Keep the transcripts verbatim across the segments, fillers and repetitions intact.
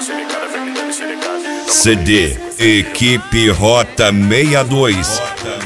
C D Equipe Rota sessenta e dois.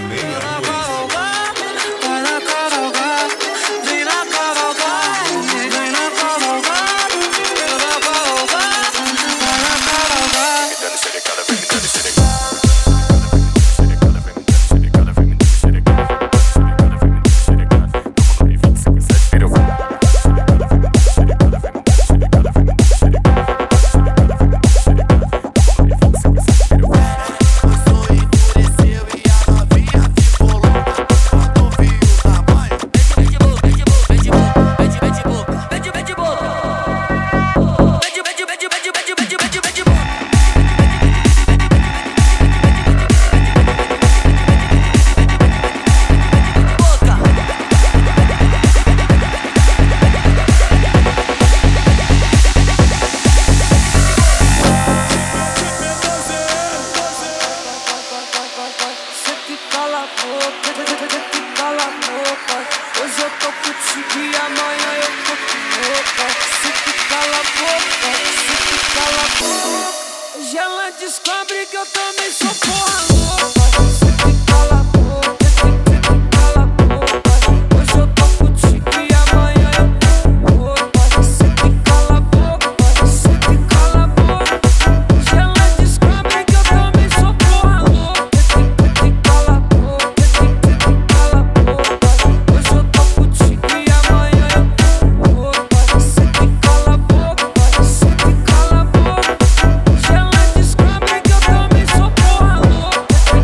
Hoje ela descobre que eu também sou porra louca. Você que cala a boca, você que cala a boca. Hoje eu tô contigo e amanhã eu tô com outra. Você que cala a boca, você que cala a boca. Hoje ela descobre que eu também sou porra louca. Você que cala a boca, você que cala a boca. Hoje eu tô contigo e amanhã eu tô com outra. Você que cala a boca, você que cala a boca. Hoje ela descobre que eu também sou porra louca.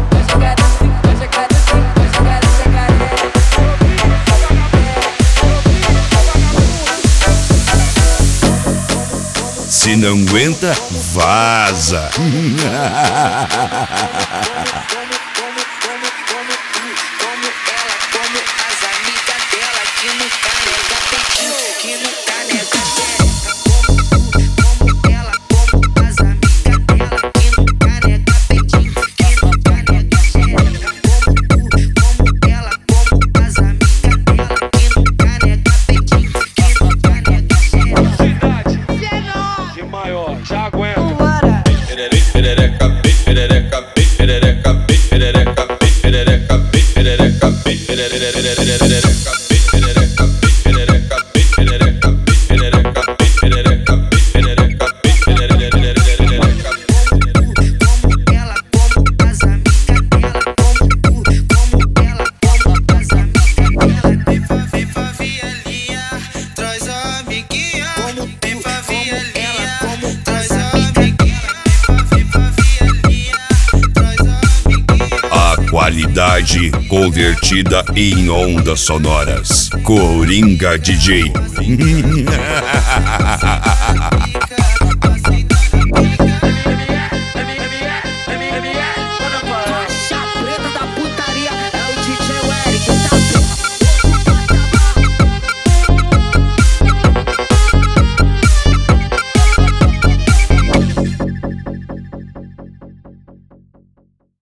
Se não aguenta, vaza. Já aguenta. Perereca, perereca, perereca, perereca, perereca, perereca, perereca, Qualidade convertida em ondas sonoras. Coringa D J.